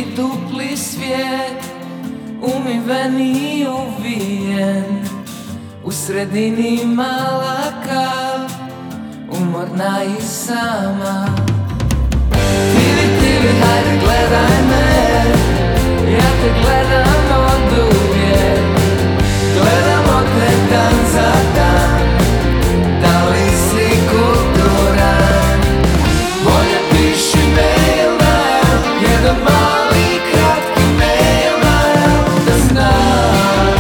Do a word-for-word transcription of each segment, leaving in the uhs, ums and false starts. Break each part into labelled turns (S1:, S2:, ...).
S1: dupli, dupli svijet, umiven i uvijen, u sredini mala kav, umorna i sama. Tivi, tivi, hajde gledaj me, ja te gledam od uvijek, gledamo te dan za dan, da li si kulturan? Bolje piši mail mail, jedan mali kratki mail mail, da znam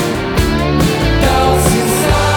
S1: da li si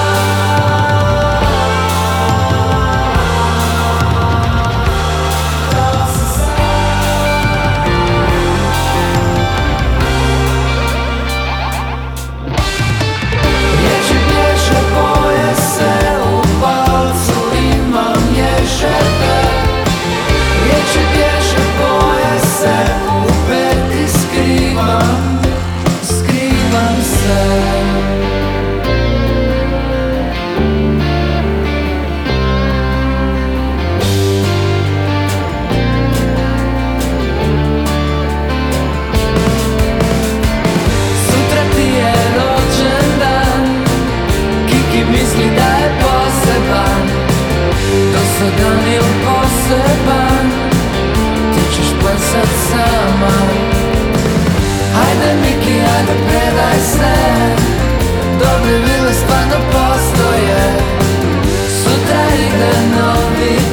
S1: dan il poseban, ti ćeš plesat sama. Hajde Miki, hajde predaj se, dobre vile stvarno postoje, sutra ide novi